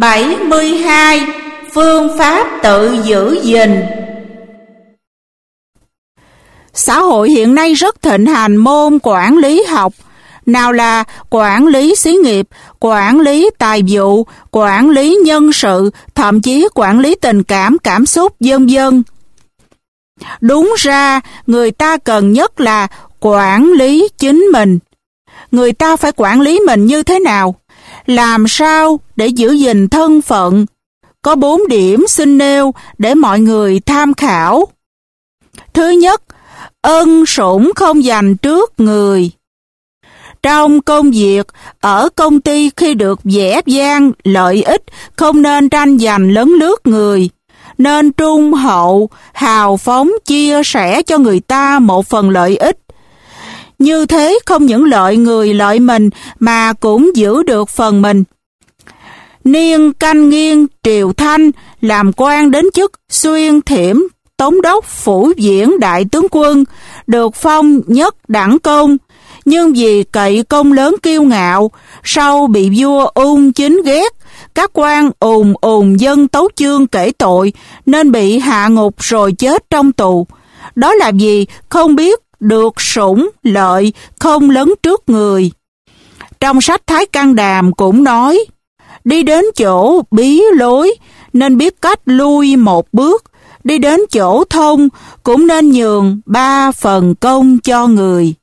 72. Phương pháp tự giữ gìn. Xã hội hiện nay rất thịnh hành môn quản lý học, nào là quản lý xí nghiệp, quản lý tài vụ, quản lý nhân sự, thậm chí quản lý tình cảm, cảm xúc, vân vân. Đúng ra, người ta cần nhất là quản lý chính mình. Người ta phải quản lý mình như thế nào? Làm sao để giữ gìn thân phận? Có 4 điểm xin nêu để mọi người tham khảo. Thứ nhất, ân sủng không dành trước người. Trong công việc, ở công ty khi được vẻ vang, lợi ích, không nên tranh giành lấn lướt người. Nên trung hậu, hào phóng chia sẻ cho người ta một phần lợi ích. Như thế không những lợi người lợi mình mà cũng giữ được phần mình. Niên Canh Nghiên Triều Thanh làm quan đến chức Xuyên Thiểm Tống đốc Phủ Viễn Đại Tướng Quân, được phong nhất đẳng công, nhưng vì cậy công lớn kiêu ngạo, sau bị vua Ung Chính ghét, các quan ùn dân tấu chương kể tội nên bị hạ ngục rồi chết trong tù. Đó là vì không biết được sủng lợi, không lấn trước người. Trong sách Thái Căn Đàm cũng nói, đi đến chỗ bí lối nên biết cách lui một bước, đi đến chỗ thông cũng nên nhường 3 phần công cho người.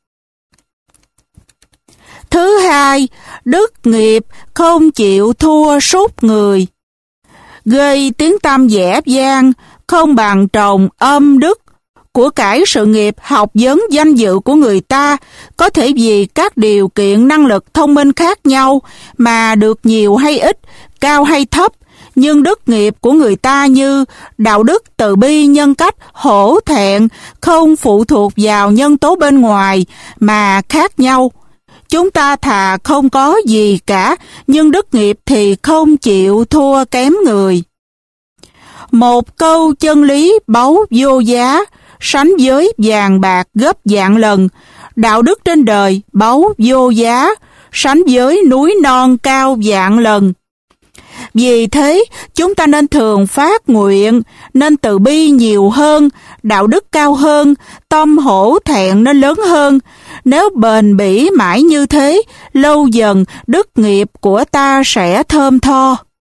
Thứ hai, đức nghiệp không chịu thua sút người. Gây tiếng tăm vẻ vang không bằng trồng âm đức. Của cải sự nghiệp, học vấn, danh dự của người ta có thể vì các điều kiện năng lực thông minh khác nhau mà được nhiều hay ít, cao hay thấp, nhưng đức nghiệp của người ta như đạo đức, từ bi, nhân cách, hổ thẹn không phụ thuộc vào nhân tố bên ngoài mà khác nhau. Chúng ta thà không có gì cả, nhưng đức nghiệp thì không chịu thua kém người. Một câu chân lý báu vô giá, sánh với vàng bạc gấp vạn lần. Đạo đức trên đời báu vô giá, sánh với núi non cao vạn lần. Vì thế, chúng ta nên thường phát nguyện, nên từ bi nhiều hơn, đạo đức cao hơn, tâm hổ thẹn nên lớn hơn. Nếu bền bỉ mãi như thế, lâu dần đức nghiệp của ta sẽ thơm tho.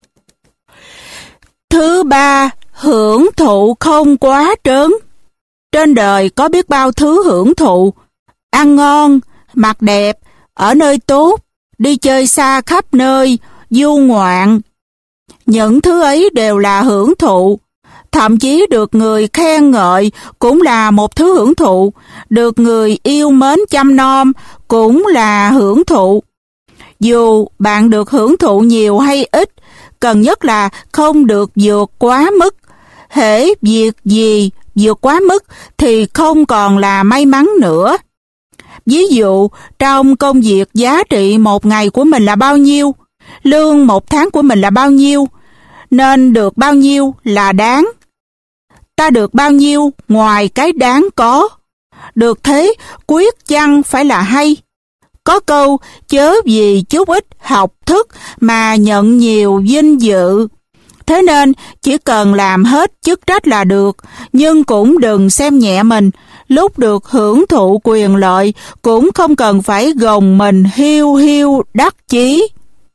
Thứ ba, hưởng thụ không quá trớn. Trên đời có biết bao thứ hưởng thụ, ăn ngon, mặc đẹp, ở nơi tốt, đi chơi xa khắp nơi, du ngoạn. Những thứ ấy đều là hưởng thụ. Thậm chí được người khen ngợi cũng là một thứ hưởng thụ, được người yêu mến chăm nom cũng là hưởng thụ. Dù bạn được hưởng thụ nhiều hay ít, cần nhất là không được vượt quá mức. Hễ việc gì vượt quá mức thì không còn là may mắn nữa. Ví dụ, trong công việc giá trị một ngày của mình là bao nhiêu, lương một tháng của mình là bao nhiêu, nên được bao nhiêu là đáng. Ta được bao nhiêu ngoài cái đáng có. Được thế, quyết chăng phải là hay. Có câu, chớ vì chút ít học thức mà nhận nhiều vinh dự. Thế nên, chỉ cần làm hết chức trách là được, nhưng cũng đừng xem nhẹ mình. Lúc được hưởng thụ quyền lợi, cũng không cần phải gồng mình hiu đắc chí.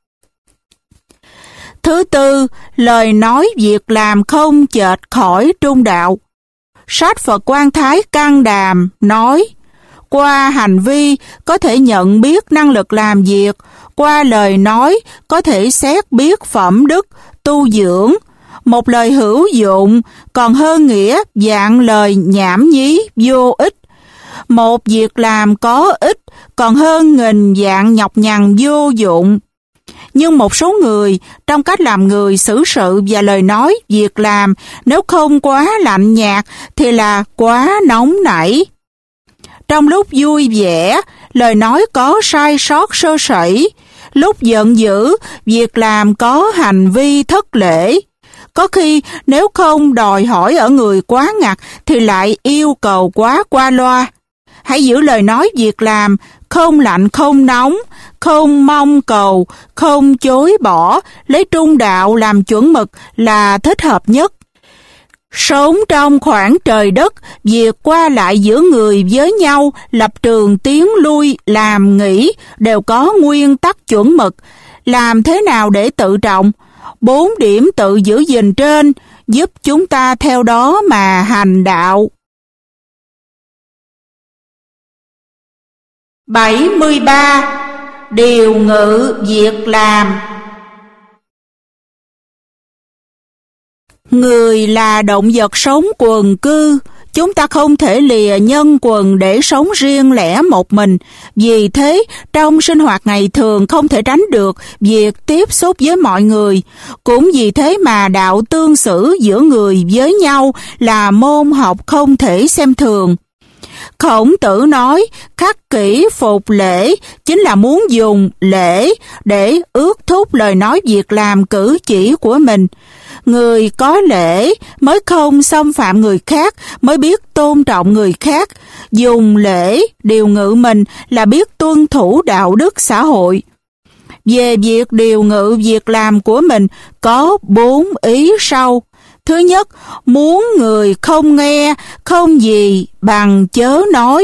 Thứ tư, lời nói việc làm không chệch khỏi trung đạo. Sách Phật Quan Thái Căn Đàm nói, qua hành vi có thể nhận biết năng lực làm việc, qua lời nói có thể xét biết phẩm đức, tu dưỡng. Một lời hữu dụng còn hơn nghĩa vạn lời nhảm nhí vô ích. Một việc làm có ích còn hơn nghìn vạn nhọc nhằn vô dụng. Nhưng một số người, trong cách làm người, xử sự và lời nói, việc làm, nếu không quá lạnh nhạt thì là quá nóng nảy. Trong lúc vui vẻ, lời nói có sai sót sơ sẩy. Lúc giận dữ, việc làm có hành vi thất lễ. Có khi nếu không đòi hỏi ở người quá ngặt thì lại yêu cầu quá qua loa. Hãy giữ lời nói việc làm, không lạnh không nóng, không mong cầu, không chối bỏ, lấy trung đạo làm chuẩn mực là thích hợp nhất. Sống trong khoảng trời đất, việc qua lại giữa người với nhau, lập trường tiến lui, làm nghĩ đều có nguyên tắc chuẩn mực. Làm thế nào để tự trọng? 4 điểm tự giữ gìn trên giúp chúng ta theo đó mà hành đạo. 73. Điều ngự việc làm. Người là động vật sống quần cư, chúng ta không thể lìa nhân quần để sống riêng lẻ một mình. Vì thế, trong sinh hoạt ngày thường không thể tránh được việc tiếp xúc với mọi người. Cũng vì thế mà đạo tương xử giữa người với nhau là môn học không thể xem thường. Khổng Tử nói, khắc kỷ phục lễ chính là muốn dùng lễ để ước thúc lời nói việc làm cử chỉ của mình. Người có lễ mới không xâm phạm người khác, mới biết tôn trọng người khác. Dùng lễ điều ngự mình là biết tuân thủ đạo đức xã hội. Về việc điều ngự việc làm của mình có 4 ý sau. Thứ nhất, muốn người không nghe, không gì bằng chớ nói.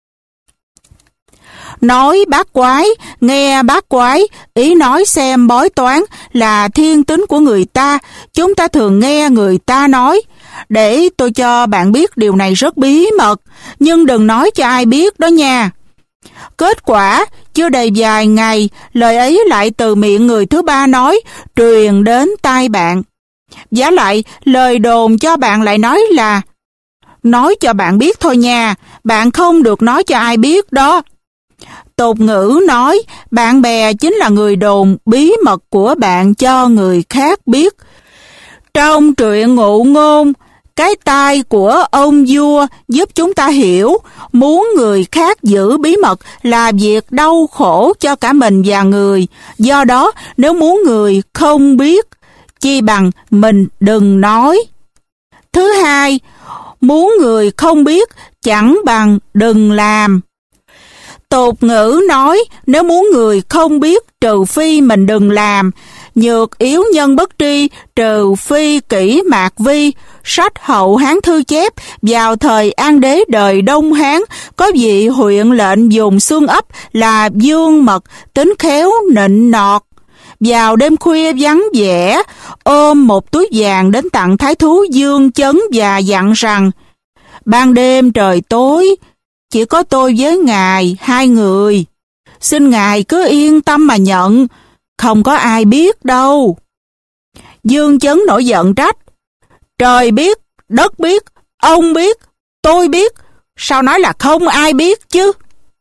Nói bát quái, nghe bát quái, ý nói xem bói toán là thiên tính của người ta. Chúng ta thường nghe người ta nói. Để tôi cho bạn biết điều này rất bí mật, nhưng đừng nói cho ai biết đó nha. Kết quả, chưa đầy vài ngày, lời ấy lại từ miệng người thứ ba nói, truyền đến tai bạn. Vả lại, lời đồn cho bạn lại nói là nói cho bạn biết thôi nha, bạn không được nói cho ai biết đó. Tục ngữ nói, bạn bè chính là người đồn bí mật của bạn cho người khác biết. Trong truyện Ngụ Ngôn, cái tai của ông vua giúp chúng ta hiểu, muốn người khác giữ bí mật là việc đau khổ cho cả mình và người. Do đó, nếu muốn người không biết, chi bằng mình đừng nói. Thứ hai, muốn người không biết, chẳng bằng đừng làm. Tục ngữ nói, nếu muốn người không biết, trừ phi mình đừng làm. Nhược yếu nhân bất tri, trừ phi kỷ mạc vi. Sách Hậu Hán Thư chép, vào thời An Đế đời Đông Hán, có vị huyện lệnh dùng xương ấp là Dương Mật, tính khéo nịnh nọt. Vào đêm khuya vắng vẻ, ôm một túi vàng đến tặng thái thú Dương Chấn và dặn rằng, ban đêm trời tối, chỉ có tôi với ngài 2 người. Xin ngài cứ yên tâm mà nhận, không có ai biết đâu. Dương Chấn nổi giận trách, trời biết, đất biết, ông biết, tôi biết, sao nói là không ai biết chứ?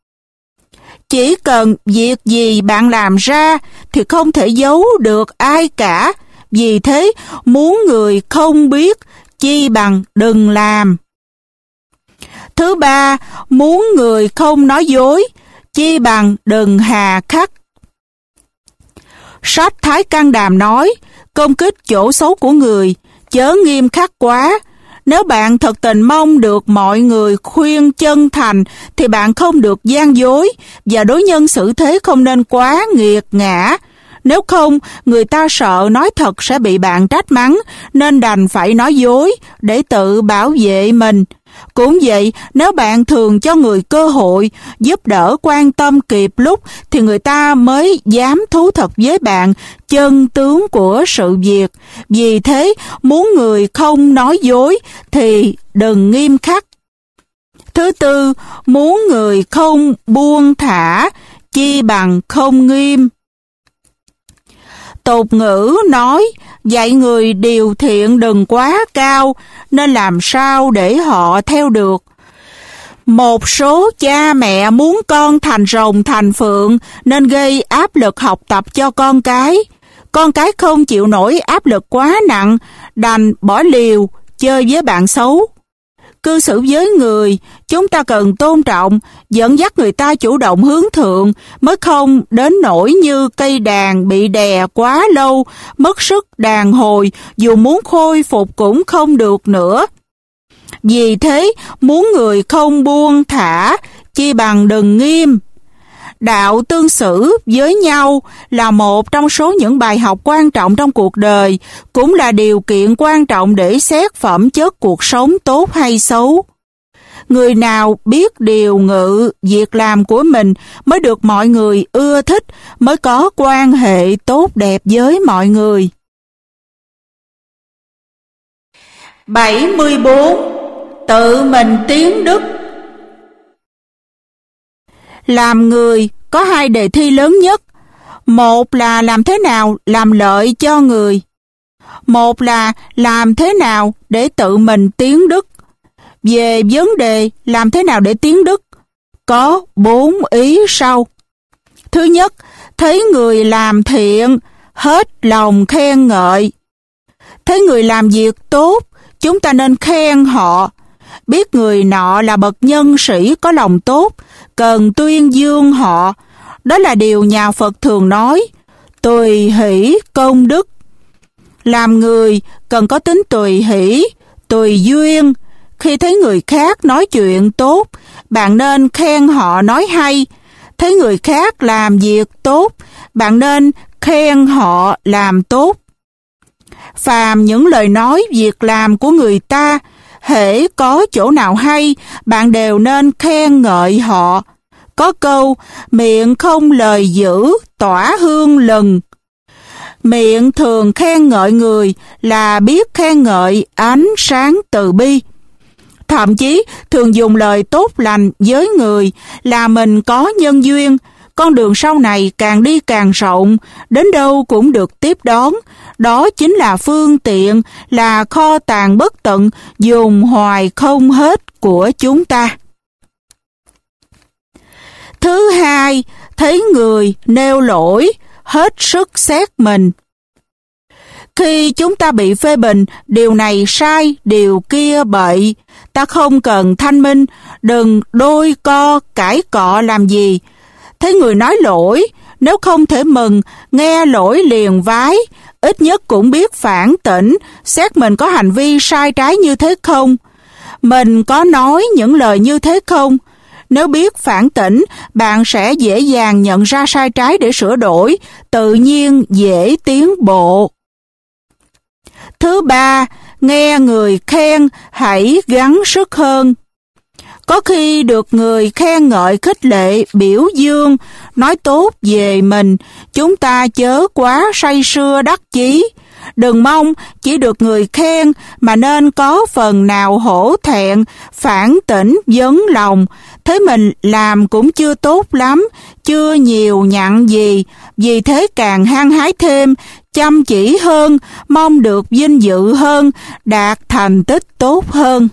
Chỉ cần việc gì bạn làm ra thì không thể giấu được ai cả. Vì thế, muốn người không biết, chi bằng đừng làm. Thứ ba, muốn người không nói dối, chi bằng đừng hà khắc. Sách Thái Căn Đàm nói, công kích chỗ xấu của người, chớ nghiêm khắc quá. Nếu bạn thật tình mong được mọi người khuyên chân thành, thì bạn không được gian dối, và đối nhân xử thế không nên quá nghiệt ngã. Nếu không, người ta sợ nói thật sẽ bị bạn trách mắng, nên đành phải nói dối để tự bảo vệ mình. Cũng vậy, nếu bạn thường cho người cơ hội, giúp đỡ quan tâm kịp lúc, thì người ta mới dám thú thật với bạn chân tướng của sự việc. Vì thế, muốn người không nói dối thì đừng nghiêm khắc. Thứ tư, muốn người không buông thả, chi bằng không nghiêm. Tục ngữ nói, dạy người điều thiện đừng quá cao, nên làm sao để họ theo được. Một số cha mẹ muốn con thành rồng thành phượng, nên gây áp lực học tập cho con cái. Con cái không chịu nổi áp lực quá nặng, đành bỏ liều, chơi với bạn xấu. Cư xử với người, chúng ta cần tôn trọng, dẫn dắt người ta chủ động hướng thượng, mới không đến nỗi như cây đàn bị đè quá lâu, mất sức đàn hồi, dù muốn khôi phục cũng không được nữa. Vì thế, muốn người không buông thả, chi bằng đừng nghiêm. Đạo tương xử với nhau là một trong số những bài học quan trọng trong cuộc đời, cũng là điều kiện quan trọng để xét phẩm chất cuộc sống tốt hay xấu. Người nào biết điều ngự việc làm của mình mới được mọi người ưa thích, mới có quan hệ tốt đẹp với mọi người. 74. Tự mình tiến đức. Làm người có hai đề thi lớn nhất. Một là làm thế nào làm lợi cho người. Một là làm thế nào để tự mình tiến đức. Về vấn đề làm thế nào để tiến đức, có 4 ý sau. Thứ nhất, thấy người làm thiện, hết lòng khen ngợi. Thấy người làm việc tốt, chúng ta nên khen họ. Biết người nọ là bậc nhân sĩ có lòng tốt, cần tuyên dương họ. Đó là điều nhà Phật thường nói, tùy hỷ công đức. Làm người cần có tính tùy hỷ, tùy duyên. Khi thấy người khác nói chuyện tốt, bạn nên khen họ nói hay. Thấy người khác làm việc tốt, bạn nên khen họ làm tốt. Phàm những lời nói, việc làm của người ta, hễ có chỗ nào hay, bạn đều nên khen ngợi họ. Có câu, miệng không lời dữ, tỏa hương lừng. Miệng thường khen ngợi người là biết khen ngợi ánh sáng từ bi. Thậm chí thường dùng lời tốt lành với người là mình có nhân duyên, con đường sau này càng đi càng rộng, đến đâu cũng được tiếp đón. Đó chính là phương tiện, là kho tàng bất tận, dùng hoài không hết của chúng ta. Thứ hai, thấy người nêu lỗi, hết sức xét mình. Khi chúng ta bị phê bình, điều này sai, điều kia bậy, ta không cần thanh minh, đừng đôi co cãi cọ làm gì. Thấy người nói lỗi, nếu không thể mừng, nghe lỗi liền vái, ít nhất cũng biết phản tỉnh, xét mình có hành vi sai trái như thế không? Mình có nói những lời như thế không? Nếu biết phản tỉnh, bạn sẽ dễ dàng nhận ra sai trái để sửa đổi, tự nhiên dễ tiến bộ. Thứ ba, nghe người khen, hãy gắng sức hơn. Có khi được người khen ngợi khích lệ, biểu dương, nói tốt về mình, chúng ta chớ quá say sưa đắc chí. Đừng mong chỉ được người khen mà nên có phần nào hổ thẹn, phản tỉnh, vấn lòng. Thấy mình làm cũng chưa tốt lắm, chưa nhiều nhặn gì, vì thế càng hăng hái thêm, chăm chỉ hơn, mong được vinh dự hơn, đạt thành tích tốt hơn.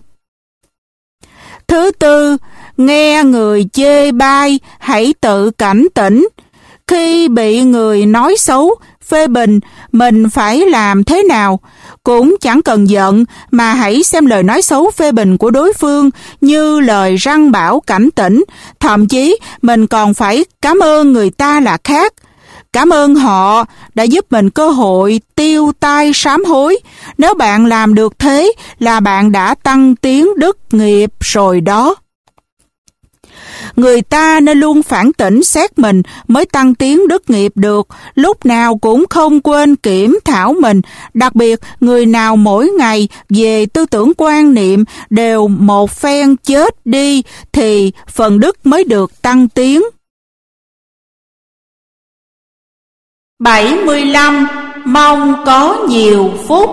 Thứ tư, nghe người chê bai, hãy tự cảnh tỉnh. Khi bị người nói xấu, phê bình, mình phải làm thế nào? Cũng chẳng cần giận, mà hãy xem lời nói xấu phê bình của đối phương như lời răn bảo cảnh tỉnh. Thậm chí, mình còn phải cảm ơn người ta là khác. Cảm ơn họ đã giúp mình cơ hội tiêu tai sám hối. Nếu bạn làm được thế là bạn đã tăng tiến đức nghiệp rồi đó. Người ta nên luôn phản tỉnh xét mình mới tăng tiến đức nghiệp được, lúc nào cũng không quên kiểm thảo mình, đặc biệt người nào mỗi ngày về tư tưởng quan niệm đều một phen chết đi thì phần đức mới được tăng tiến. 75. Mong có nhiều phúc.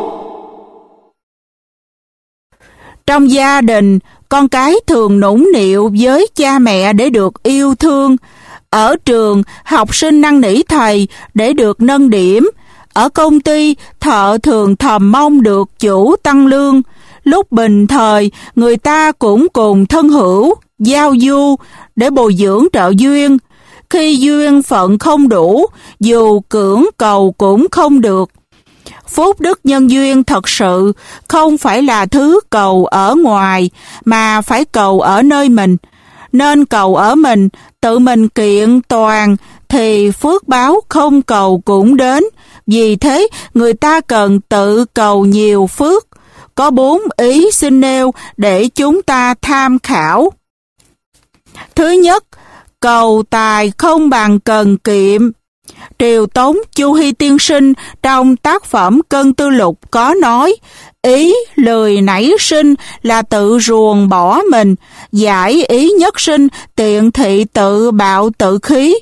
Trong gia đình, con cái thường nũng nịu với cha mẹ để được yêu thương. Ở trường, học sinh năn nỉ thầy để được nâng điểm. Ở công ty, thợ thường thầm mong được chủ tăng lương. Lúc bình thời, người ta cũng cùng thân hữu, giao du để bồi dưỡng trợ duyên. Khi duyên phận không đủ, dù cưỡng cầu cũng không được. Phúc đức nhân duyên thật sự không phải là thứ cầu ở ngoài, mà phải cầu ở nơi mình. Nên cầu ở mình, tự mình kiện toàn, thì phước báo không cầu cũng đến. Vì thế, người ta cần tự cầu nhiều phước. Có 4 ý xin nêu để chúng ta tham khảo. Thứ nhất, cầu tài không bằng cần kiệm. Triều Tống Chu Hy tiên sinh trong tác phẩm Cân Tư Lục có nói, ý lười nảy sinh là tự ruồng bỏ mình, giải ý nhất sinh tiện thị tự bạo tự khí.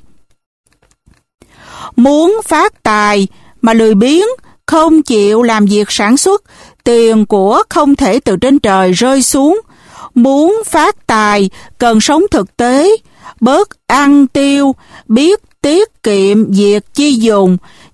Muốn phát tài mà lười biếng, không chịu làm việc sản xuất, tiền của không thể từ trên trời rơi xuống. Muốn phát tài cần sống thực tế, bớt ăn tiêu, biết tiết kiệm việc chi dùng,